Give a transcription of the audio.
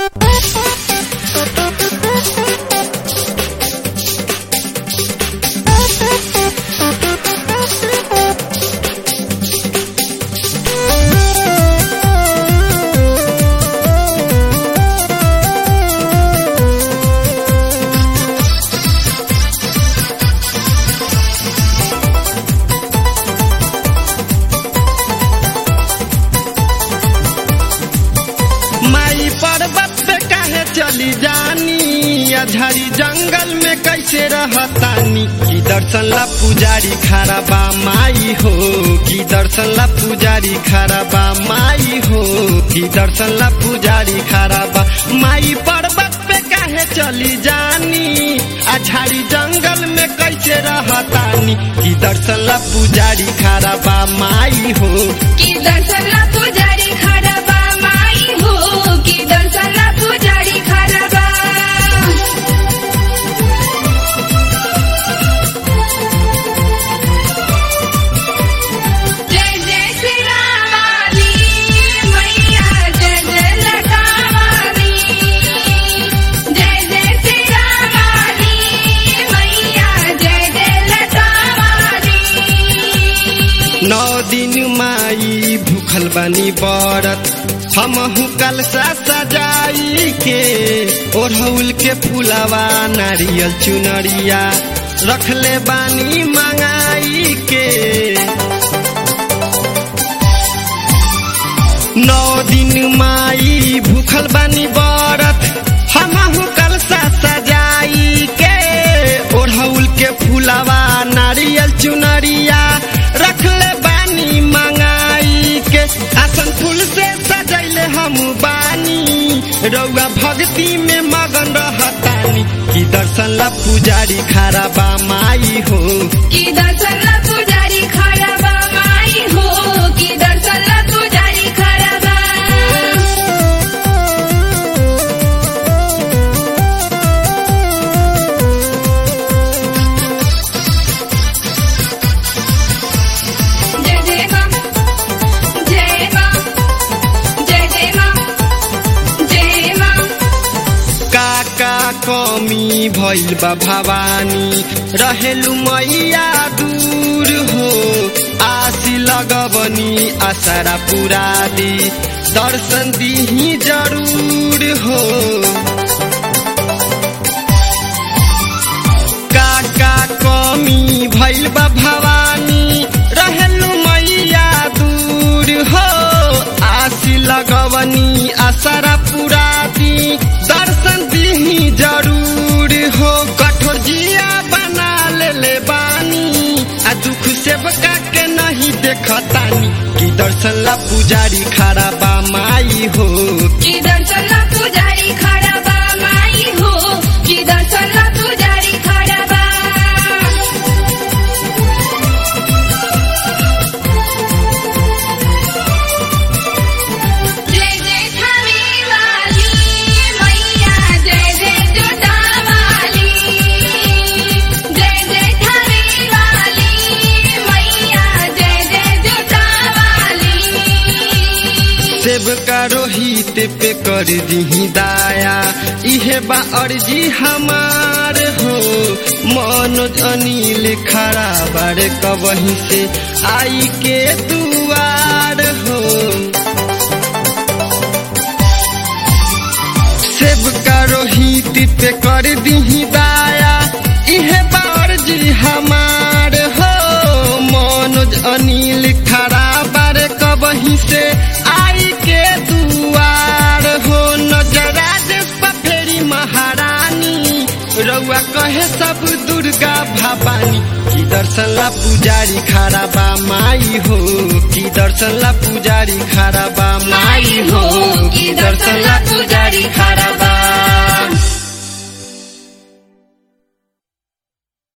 माई पर्वत पे काहे चली जानी, अझारी जंगल में कैसे रहतानी। की दर्शन ला पुजारी खड़ा बा माई हो, की दर्शन ला पुजारी खड़ा बा माई हो, की दर्शन ला पुजारी खड़ा बा। माई पर्वत पे काहे चली जानी, अझारी जंगल में कैसे रहतानी। की दर्शन ला पुजारी खड़ा बा माई हो, की दर्शन ला पुजारी खड़ा बा माई हो, की दर्शन ला पुजारी खड़ा बा। जय जय श्री रामाली मैया, जय जय लटावाली, जय जय श्री रामाली मैया, जय जय लटावाली। 9 दिन माई भूखल बानी बरत, हमहु कलसा सजाई के। ओढ़ौल के फुलावा नारियल चुनरिया रखले बानी मंगाई के। 9 दिन माई भूखल बानी बरत, हमहु कलसा सजाई के। ओढ़ौल के फुलावा नारियल चुनरिया रखले बानी मंगाई के। आसन फूल से सजैले हम बानी, रउआ भक्ति में मगन रहतानी। की दर्शन ला पुजारी खड़ा बा माई हो, की दर्शन ला पुजारी खड़ा बा माई हो, की दर्शन ला पुजारी खड़ा बा। जय जय मां, जय मां, जय जय मां, जय मां। काका कमी भइल बा भवानी, रहेलु मैया दूर हो। आसी लगबनी आसारा पुरा दी, दर्शन दीही जरूर हो। काका कमी भइल बा भवानी, रहेलु मैया दूर हो। आसी लगबनी आसारा पुरा दी, दर्शन दीही जरूर हो। कठोर जिया बना ले बानी, आ दुख सेवका के नहीं देखतानी। की दर्शन ला पुजारी खड़ा बा माई हो, की दर्शन ला पुजारी खड़ा बा माई हो, की दर्शन ला पुजारी खड़ा बा। जय जय थावी वाली मैया, जय जय जोटावाली, जय जय थावी वाली मैया, जय जय जोटावाली। सेवका रोहित पे कर दीही दाया, इहे बा अर्जी हमार हो। मनोज अनिल खड़ा बारे कबही से आई के दुआर हो। सेवका रोहित पे कर दीही दाया, इहे बा अर्जी हमार हो। मनोज अनिल खड़ा बारे कबही से आई के दुआर हो। नजराज फेरी महारानी, रउआ कहे सब दुर्गा भवानी। की दर्शन ला पुजारी खड़ा बा माई हो, की दर्शन ला पुजारी खड़ा बा माई हो, की दर्शन ला पुजारी खड़ा बा।